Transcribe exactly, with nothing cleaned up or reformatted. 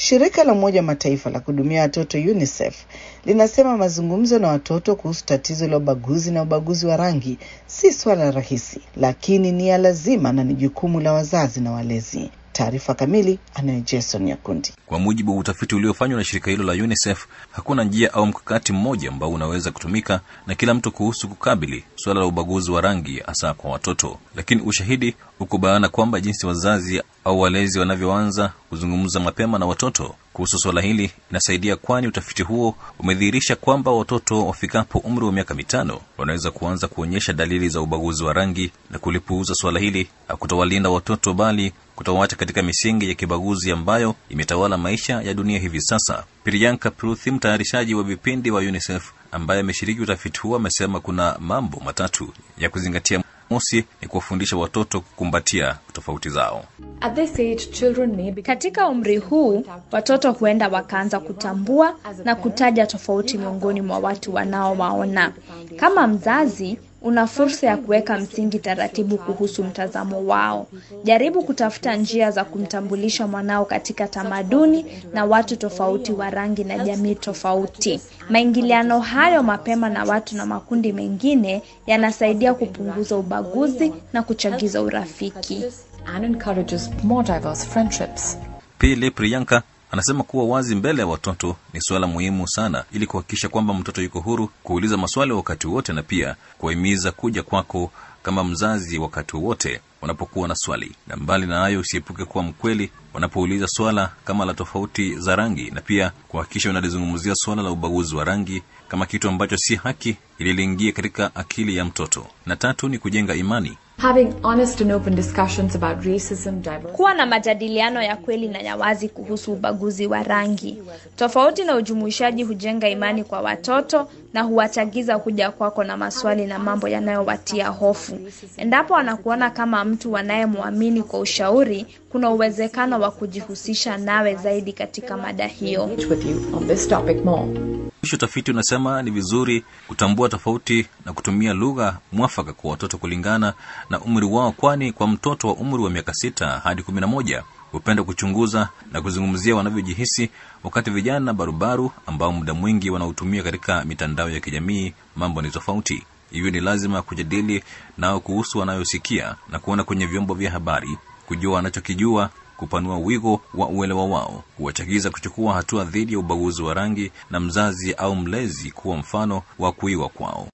Shirika la Umoja wa Mataifa la kuhudumia watoto UNICEF linasema mazungumzo na watoto kuhusu tatizo la ubaguzi na ubaguzi wa rangi si swala rahisi, lakini ni ya lazima na ni jukumu la wazazi na walezi. Taarifa kamili anayo Jason Nyakundi. Kwa mujibu wa utafiti uliofanywa na shirika hilo la UNICEF, hakuna njia au mkakati mmoja ambao unaweza kutumika na kila mtu kuhusu kukabili swala la ubaguzi wa rangi hasa kwa watoto. Lakini ushahidi uko bayana kwamba jinsi wazazi au walezi wanavyoanza kuzungumza mapema na watoto kuhusu swala hili inasaidia, kwani utafiti huo umedhihirisha kwamba watoto wafikapo umri wa miaka mitano wanaweza kuanza kuonyesha dalili za ubaguzi wa rangi, na kulipuuza swala hili hakutowalinda watoto bali kutawaacha katika misingi ya kibaguzi ambayo imetawala maisha ya dunia hivi sasa. Priyanka Pruthi, mtayarishaji wa vipindi wa UNICEF ambaye ameshiriki utafiti huo, amesema kuna mambo matatu ya kuzingatia. Mosi ni kuwafundisha watoto kukumbatia tofauti zao. At this age, children may be... Katika umri huu, watoto huenda wakaanza kutambua na kutaja tofauti miongoni mwa watu wanaowaona. Kama mzazi, una fursa ya kuweka msingi taratibu kuhusu mtazamo wao. Jaribu kutafuta njia za kumtambulisha mwanao katika tamaduni na watu tofauti wa rangi na jamii tofauti. Maingiliano hayo mapema na watu na makundi mengine yanasaidia kupunguza ubaguzi na kuchagiza urafiki. And encourages more diverse friendships. Pili, Priyanka anasema kuwa wazi mbele ya watoto ni swala muhimu sana, ili kuhakikisha kwamba mtoto yuko huru kuuliza maswali wakati wote, na pia kuhimiza kuja kwako kama mzazi wakati wote wanapokuwa na swali. Na mbali na hayo, usiepuke kuwa mkweli wanapouliza swala kama la tofauti za rangi, na pia kuhakikisha unalizungumzia swala la ubaguzi wa rangi kama kitu ambacho si haki, ili liingie katika akili ya mtoto. Na tatu ni kujenga imani. Having honest and open discussions about racism, diversity. Kuwa na majadiliano ya kweli na ya wazi kuhusu ubaguzi wa rangi, tofauti na ujumuishaji hujenga imani kwa watoto na huwachagiza kuja kwako na maswali na mambo yanayowatia hofu. Endapo wanakuona kama mtu wanayemwamini kwa ushauri, kuna uwezekano wa kujihusisha nawe zaidi katika mada hiyo. Utafiti unasema ni vizuri kutambua tofauti na kutumia lugha mwafaka kwa watoto kulingana na umri wao, kwani kwa mtoto wa umri wa miaka sita hadi kumi na moja hupenda kuchunguza na kuzungumzia wanavyojihisi, wakati vijana barubaru ambao muda mwingi wanautumia katika mitandao ya kijamii mambo ni tofauti. Hivyo ni lazima kujadili nao kuhusu wanayosikia na kuona kwenye vyombo vya habari, kujua wanachokijua, kupanua wigo wa uelewa wao, kuwachagiza kuchukua hatua dhidi ya ubaguzi wa rangi, na mzazi au mlezi kuwa mfano wa kuiwa kwao.